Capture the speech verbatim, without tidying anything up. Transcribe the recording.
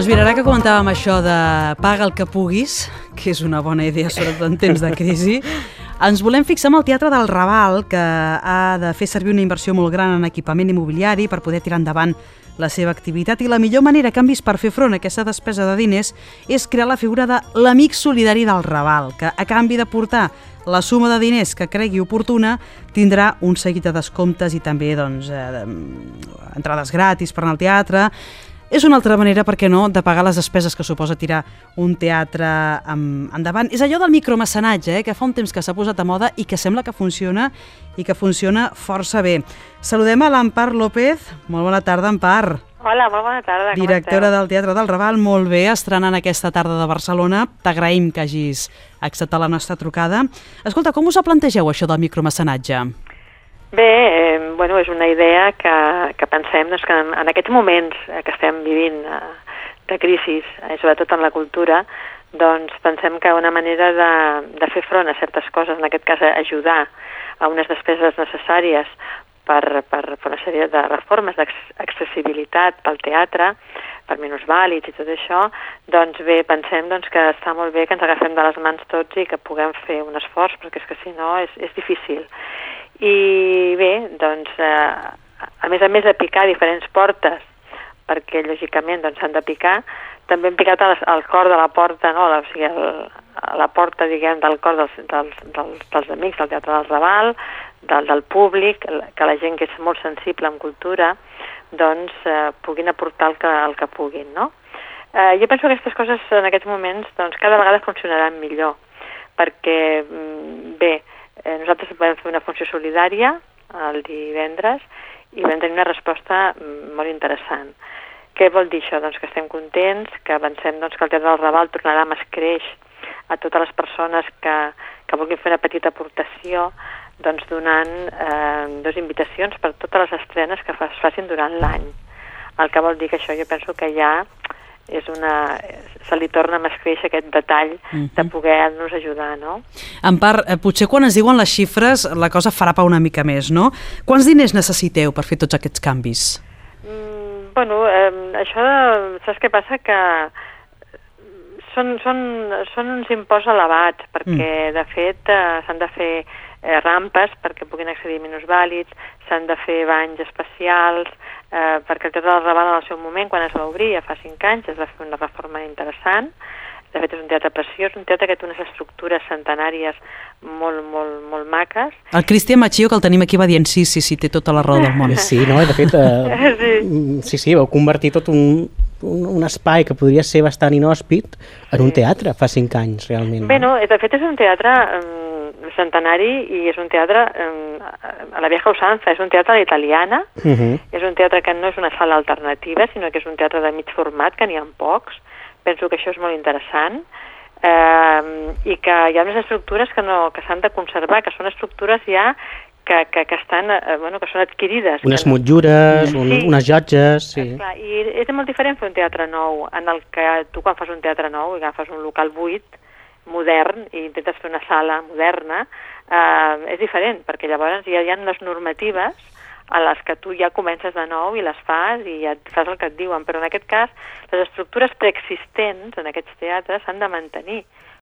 Doncs mira, ara que comentàvem això de paga el que puguis, que és una bona idea, sobretot en temps de crisi, ens volem fixar en el Teatre del Raval, que ha de fer servir una inversió molt gran en equipament immobiliari per poder tirar endavant la seva activitat, i la millor manera que han vist per fer front a aquesta despesa de diners és crear la figura de l'amic solidari del Raval, que a canvi de portar la suma de diners que cregui oportuna tindrà un seguit de descomptes i també doncs, eh, entrades gratis per anar al teatre. És una altra manera, per què no, de pagar les despeses que suposa tirar un teatre endavant. És allò del micromecenatge, eh, que fa un temps que s'ha posat a moda i que sembla que funciona i que funciona força bé. Saludem a l'Empar López. Molt bona tarda, Empar. Hola, molt bona tarda. Com Directora esteu? del Teatre del Raval, molt bé, estrenant aquesta tarda de Barcelona. T'agraïm que hagis acceptat la nostra trucada. Escolta, com us ho plantegeu, això del micromecenatge? Bé, eh, bueno, és una idea que, que pensem doncs, que en, en aquests moments que estem vivint eh, de crisi, eh, sobretot en la cultura, doncs pensem que una manera de, de fer front a certes coses, en aquest cas ajudar a unes despeses necessàries per, per, per una sèrie de reformes d'accessibilitat pel teatre, per minusvàlids i tot això, doncs bé, pensem doncs, que està molt bé que ens agafem de les mans tots i que puguem fer un esforç, perquè és que si no és, és difícil. I bé, doncs, eh, a més a més de picar diferents portes, perquè lògicament doncs, s'han de picar, també hem picat al, al cor de la porta, no? o sigui, el, a la porta, diguem, del cor dels, dels, dels, dels amics del Teatre del Raval, del, del públic, que la gent que és molt sensible en cultura, doncs eh, puguin aportar el que, el que puguin, no? Eh, jo penso que aquestes coses en aquests moments doncs, cada vegada funcionaran millor, perquè, bé, eh, nosaltres vam fer una funció solidària el divendres i vam tenir una resposta molt interessant. Què vol dir això? Doncs que estem contents, que avancem doncs, que el Teatre del Raval tornarà a mascreix a totes les persones que, que vulguin fer una petita aportació, doncs donant eh, dues invitacions per totes les estrenes que es facin durant l'any. El que vol dir que això jo penso que ja és una, se li torna a mascréixer aquest detall uh-huh. de poder-nos ajudar, no? Empar, eh, potser quan es diuen les xifres la cosa farà pa una mica més, no? Quants diners necessiteu per fer tots aquests canvis? Mm, bueno, eh, això, saps què passa? Que són, són, són uns imports elevats, perquè mm. de fet eh, s'han de fer eh, rampes perquè puguin accedir minusvàlids, s'han de fer banys especials, eh, perquè el Teatre del Raval en el seu moment, quan es va obrir, ja fa cinc anys, es va fer una reforma interessant. De fet, és un teatre preciós, un teatre que té unes estructures centenàries molt, molt, molt maques. El Cristian Machillo, que el tenim aquí, va dient sí, sí, sí, té tota la raó del món. Sí, no? De fet, eh, sí. sí, sí, vau convertir tot un, un, un espai que podria ser bastant inhòspit en un teatre fa cinc anys, realment. Bé, no, de fet és un teatre um, centenari i és un teatre um, a la vieja usanza, és un teatre a la italiana, uh-huh. és un teatre que no és una sala alternativa, sinó que és un teatre de mig format, que n'hi ha pocs. Penso que això és molt interessant eh, i que hi ha unes estructures que, no, que s'han de conservar, que són estructures ja que, que, que, estan, eh, bueno, que són adquirides. Unes que no... motllures, un, sí. unes llotges... Sí. Esclar, i és molt diferent fer un teatre nou, en el que tu quan fas un teatre nou i agafes un local buit, modern, i intentes fer una sala moderna, eh, és diferent, perquè llavors ja hi ha les normatives a les que tu ja comences de nou i les fas i ja fas el que et diuen, però en aquest cas les estructures preexistents en aquests teatres s'han de mantenir